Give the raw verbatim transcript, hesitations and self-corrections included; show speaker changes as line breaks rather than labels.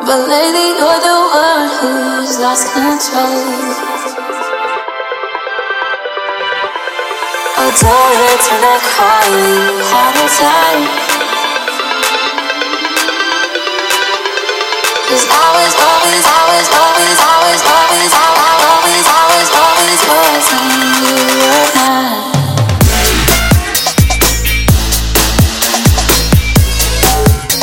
But lately you're the one who's lost control. Oh, don't return the call, we had a time. 'Cause I was always, I was always, I was always, I was always, I was always